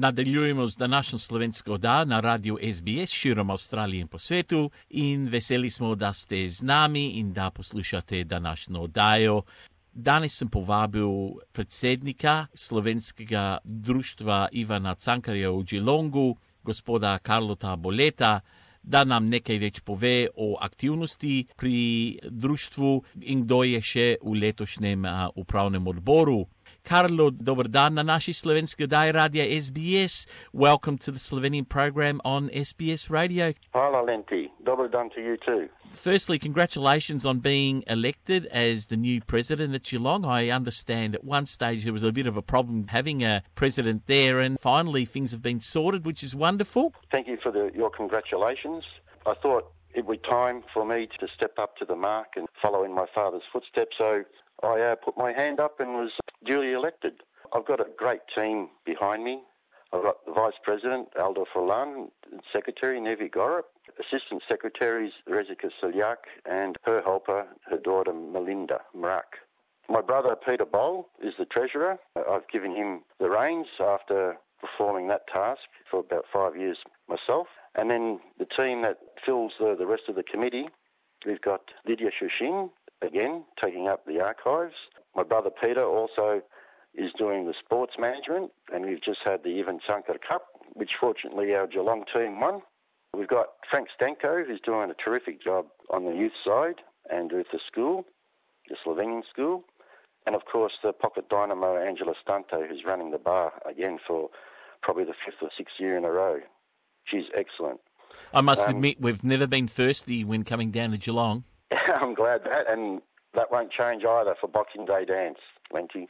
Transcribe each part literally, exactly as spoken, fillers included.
Nadaljujemo z današnjo slovensko oddajo na radiu S B S širom Avstralije in po svetu in veseli smo, da ste z nami in da poslušate današnjo oddajo. Danes sem povabil predsednika Slovenskega društva Ivana Cankarja v Geelongu, gospoda Carlota Bolleta, da nam nekaj več pove o aktivnosti pri društvu in kdo je še v letošnjem uh, upravnem odboru. Carlo, dober dan na naši slovenski oddaji radia S B S. Welcome to the Slovenian program on S B S Radio. Hvala, Lenti. Dober dan to you too. Firstly, congratulations on being elected as the new president at Geelong. I understand at one stage there was a bit of a problem having a president there, and finally things have been sorted, which is wonderful. Thank you for the, your congratulations. I thought it would be time for me to step up to the mark and follow in my father's footsteps, so I uh, put my hand up and was duly elected. I've got a great team behind me. I've got the Vice President, Aldo Furlan, Secretary, Nevi Gorup, Assistant Secretaries, Rezika Silyak, and her helper, her daughter, Melinda Mrak. My brother, Peter Boll, is the Treasurer. I've given him the reins after performing that task for about five years myself. And then the team that fills the, the rest of the committee, we've got Lydia Shushin, again, taking up the archives. My brother Peter also is doing the sports management, and we've just had the Ivan Cankar Cup, which fortunately our Geelong team won. We've got Frank Stanko, who's doing a terrific job on the youth side and with the school, the Slovenian school. And of course the pocket dynamo Angela Stante, who's running the bar again for probably the fifth or sixth year in a row. She's excellent. I must Um, admit we've never been thirsty when coming down to Geelong. I'm glad that, and that won't change either for Boxing Day dance, Lenty.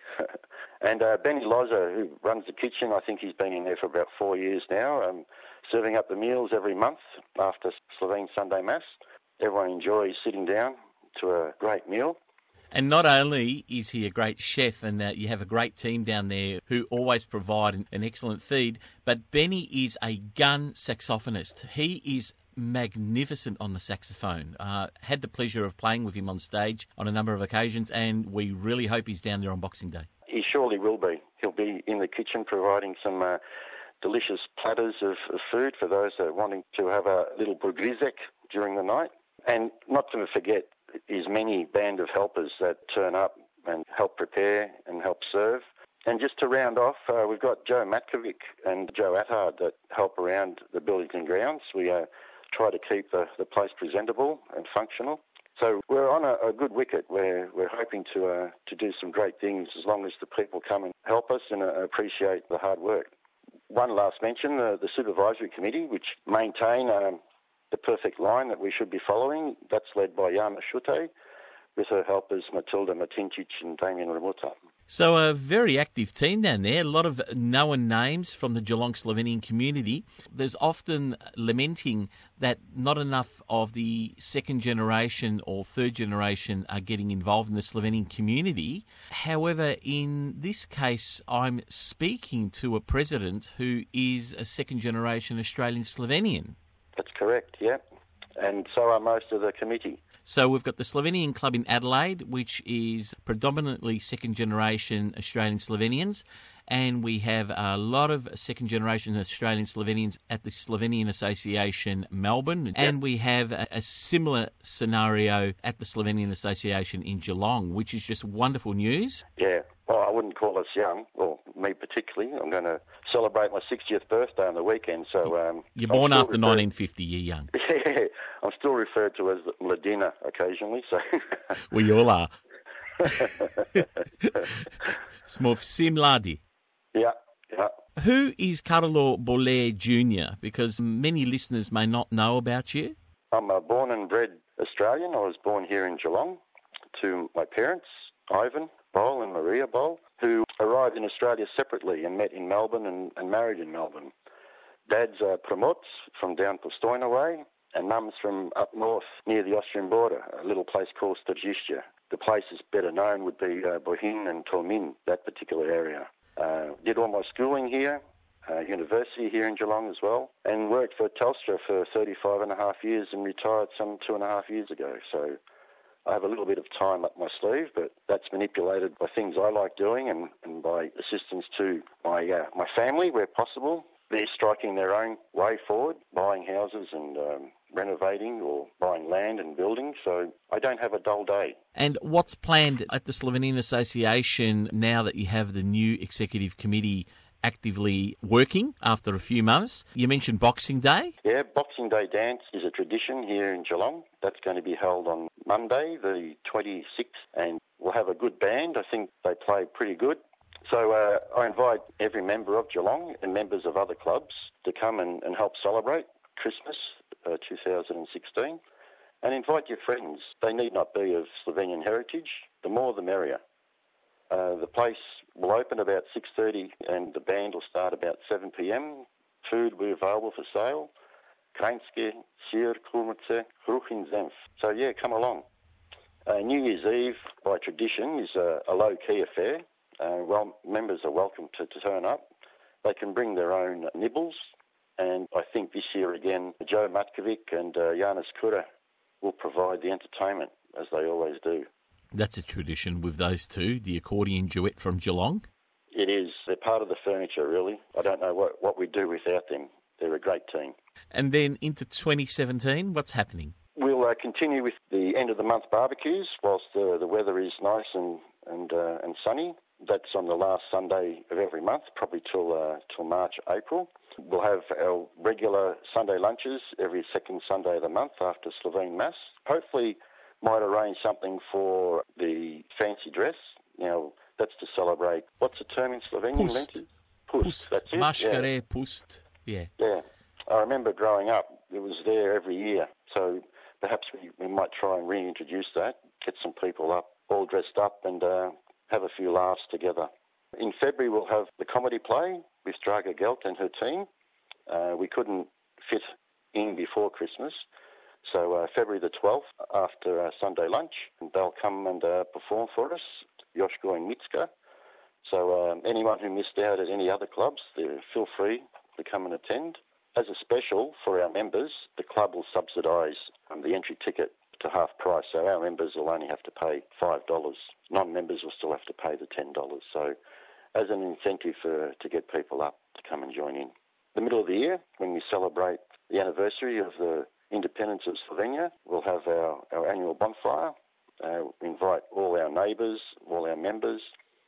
and uh, Benny Loza, who runs the kitchen, I think he's been in there for about four years now, um, serving up the meals every month after Slovene Sunday Mass. Everyone enjoys sitting down to a great meal. And not only is he a great chef and uh, you have a great team down there who always provide an, an excellent feed, but Benny is a gun saxophonist. He is magnificent on the saxophone. Uh, had the pleasure of playing with him on stage on a number of occasions, and we really hope he's down there on Boxing Day. He surely will be. He'll be in the kitchen providing some uh, delicious platters of, of food for those that are wanting to have a little burgrizek during the night. And not to forget his many band of helpers that turn up and help prepare and help serve. And just to round off, uh, we've got Joe Matkovic and Joe Attard that help around the buildings and grounds. We uh, try to keep the, the place presentable and functional. So we're on a, a good wicket where we're hoping to uh, to do some great things as long as the people come and help us and uh, appreciate the hard work. One last mention, uh, the Supervisory Committee, which maintain um, the perfect line that we should be following. That's led by Jana Schutte, with her helpers Matilda Matincic and Damien Ramuta. So a very active team down there, a lot of known names from the Geelong Slovenian community. There's often lamenting that not enough of the second generation or third generation are getting involved in the Slovenian community. However, in this case, I'm speaking to a president who is a second generation Australian Slovenian. That's correct, yeah. And so are most of the committee. So we've got the Slovenian Club in Adelaide, which is predominantly second-generation Australian Slovenians, and we have a lot of second-generation Australian Slovenians at the Slovenian Association Melbourne, yep. And we have a, a similar scenario at the Slovenian Association in Geelong, which is just wonderful news. Yeah, well, I wouldn't call us young, well, me particularly. I'm going to celebrate my sixtieth birthday on the weekend, so... Um, You're born after referred... nineteen fifty, you're young. Yeah, I'm still referred to as Mladina occasionally, so... We all are. Smo vsi mladi. Yeah, yeah. Who is Carlo Bollet Junior? Because many listeners may not know about you. I'm a born and bred Australian. I was born here in Geelong to my parents, Ivan Boll and Maria Boll, who arrived in Australia separately and met in Melbourne and, and married in Melbourne. Dad's uh, Promot from down Postoyna way, and Mum's from up north near the Austrian border, a little place called Stajistia. The places better known would be uh, Bohin and Tolmin, that particular area. Uh, did all my schooling here, uh, university here in Geelong as well, and worked for Telstra for thirty-five and a half years and retired some two and a half years ago. So I have a little bit of time up my sleeve, but that's manipulated by things I like doing and, and by assistance to my uh, my family where possible. They're striking their own way forward, buying houses and um, renovating or buying land and building, so I don't have a dull day. And what's planned at the Slovenian Association now that you have the new executive committee actively working after a few months? You mentioned Boxing Day. Yeah, Boxing Day dance is a tradition here in Geelong. That's going to be held on Monday, the twenty-sixth, and we'll have a good band. I think they play pretty good. So uh, I invite every member of Geelong and members of other clubs to come and, and help celebrate Christmas uh, two thousand sixteen, and invite your friends. They need not be of Slovenian heritage. The more the merrier. Uh, the place will open about six thirty and the band will start about seven p.m. Food will be available for sale. Krajinske, sir, kurmice, kruh in zenf. So yeah, come along. Uh, New Year's Eve, by tradition, is a, a low-key affair. Uh, well, members are welcome to, to turn up. They can bring their own nibbles, and I think this year again, Joe Matkovic and uh, Janis Kura will provide the entertainment, as they always do. That's a tradition with those two, the accordion duet from Geelong. It is. They're part of the furniture, really. I don't know what, what we'd do without them. They're a great team. And then into twenty seventeen, what's happening? We'll uh, continue with the end-of-the-month barbecues whilst the, the weather is nice and and, uh, and sunny. That's on the last Sunday of every month, probably till uh, till March, April. We'll have our regular Sunday lunches every second Sunday of the month after Slovene Mass. Hopefully might arrange something for the fancy dress. Now, that's to celebrate, what's the term in Slovenian? Pust. Pust. Pust. That's it? Mashkare, yeah. Pust. Yeah. Yeah. I remember growing up, it was there every year. So perhaps we, we might try and reintroduce that, get some people up, all dressed up and uh, have a few laughs together. In February, we'll have the comedy play with Draga Gelt and her team. Uh, we couldn't fit in before Christmas. So uh, February the twelfth, after uh, Sunday lunch, they'll come and uh, perform for us, Yoshko and Mitska. So um, anyone who missed out at any other clubs, feel free to come and attend. As a special for our members, the club will subsidise um, the entry ticket to half price, so our members will only have to pay five dollars. Non-members will still have to pay the ten dollars. So as an incentive for, to get people up to come and join in. The middle of the year, when we celebrate the anniversary of the independence of Slovenia, we'll have our, our annual bonfire. Uh, we invite all our neighbours, all our members,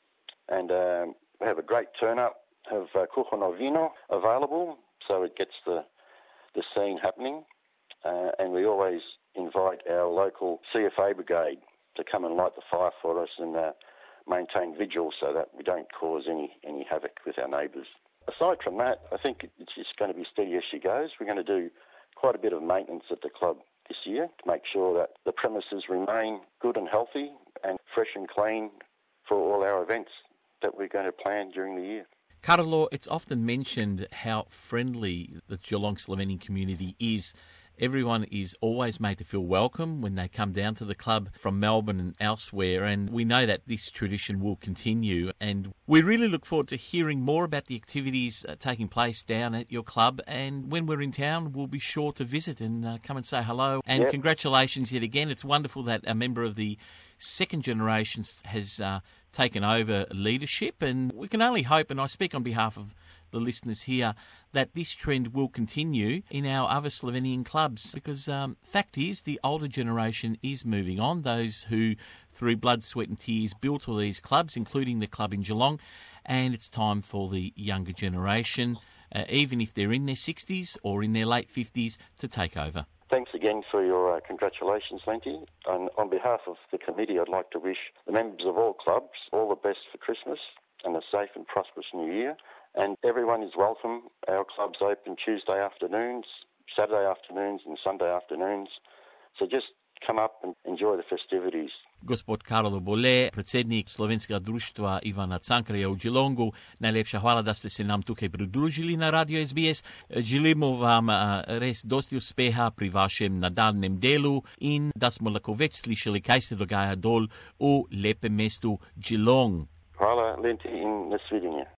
and um, we have a great turn-up, have uh, kuhano vino available, so it gets the, the scene happening. Uh, and we always invite our local C F A brigade to come and light the fire for us and uh, maintain vigil so that we don't cause any, any havoc with our neighbours. Aside from that, I think it's just going to be steady as she goes. We're going to do quite a bit of maintenance at the club this year to make sure that the premises remain good and healthy and fresh and clean for all our events that we're going to plan during the year. Carlo, it's often mentioned how friendly the Geelong Slovenian community is. Everyone is always made to feel welcome when they come down to the club from Melbourne and elsewhere, and we know that this tradition will continue. And we really look forward to hearing more about the activities uh, taking place down at your club. And when we're in town, we'll be sure to visit and uh, come and say hello. And yep. Congratulations yet again. It's wonderful that a member of the second generation has uh, taken over leadership, and we can only hope, and I speak on behalf of the listeners here, that this trend will continue in our other Slovenian clubs, because um, fact is the older generation is moving on, those who through blood, sweat and tears built all these clubs, including the club in Geelong, and it's time for the younger generation, uh, even if they're in their sixties or in their late fifties, to take over. Thanks again for your uh, congratulations, Lenty. And on behalf of the committee, I'd like to wish the members of all clubs all the best for Christmas and a safe and prosperous New Year. And everyone is welcome. Our club's open Tuesday afternoons, Saturday afternoons and Sunday afternoons. So just come up and enjoy the festivities. Gospod Karlo Bole, predsednik Slovenskega društva Ivana Cankarja v Geelongu, najlepša hvala, da ste se nam tukaj pridružili na Radio S B S. Želimo vam res dosti uspeha pri vašem nadaljnjem delu in da smo lahko več slišali, kaj se dogaja dol v lepem mestu Geelong. Hvala, Lenty, in nasvidenje.